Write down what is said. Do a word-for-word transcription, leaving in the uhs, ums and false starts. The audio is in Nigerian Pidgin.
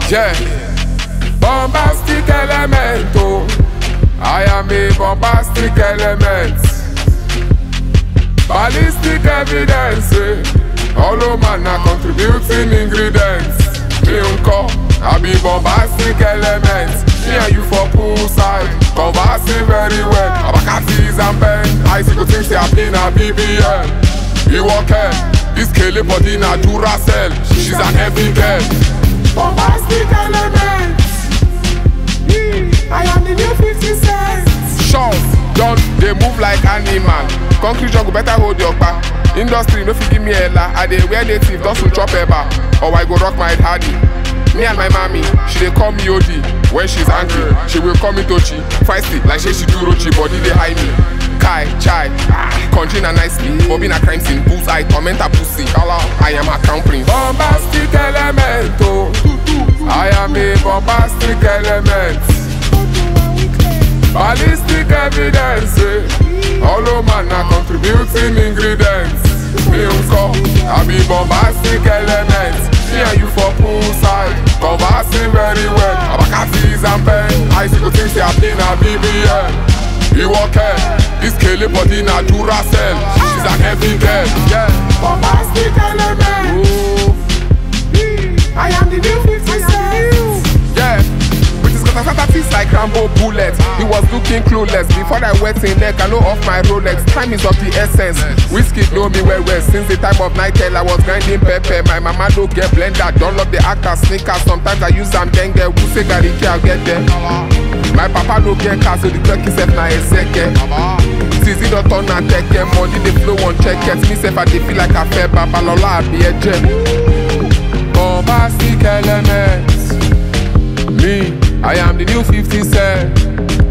Yeah, bombastic element, oh. I am a bombastic element. Ballistic evidence, eh. All of man are contributing ingredients. Me unko, I be bombastic element. Me and you for poolside, conversing very well. Abakatis and pen, I see good things happening at B B M. You walk in, this Kelly body na Duracell. She's an heavy girl. Bombastic elements. I am the new fifty cent. Shots, done, they move like animal. Concrete jungle better hold your back. Industry no fit give me a la. I dey wear native, don't soon chop ever. Or I go rock my hardy. Me and my mommy, she dey call me O D. When she's angry, she will call me Tochi. Feisty, like she she do Rochi, body they hide me. Kai, chai, ah, country na nicely. Bobby na crime scene, boots I torment a pussy. I am a crown prince. Bombastic element, oh. I am a bombastic element. Ballistic evidence, eh. All of man are contributing ingredients. Me unko, I be bombastic element. Me and you for poolside, conversing very well. Abakatis and pen, I see good things happening at B B M. You walk in, this Kelly body na Duracell. She's a heavy girl, yeah. Bombastic elements. Ooh. I am the new fifty cent. Yeah. Taste like Rambo bullet. He was looking clueless before I wet in neck. I know off my Rolex. Time is of the essence. Whiskey know me well well. Since the time of night tell I was grinding pepper. My mama don't get blender. Don't love the actor sneakers. Sometimes I use some denge. Who say Gariki I'll get there. My papa don't get car so the clock is set na a second. Tizi don't turn and take care. Money the flow on check it. Me self I dey feel like a fair babalola I be a gem. Bombastic elements. Me, I am the new fifty cent.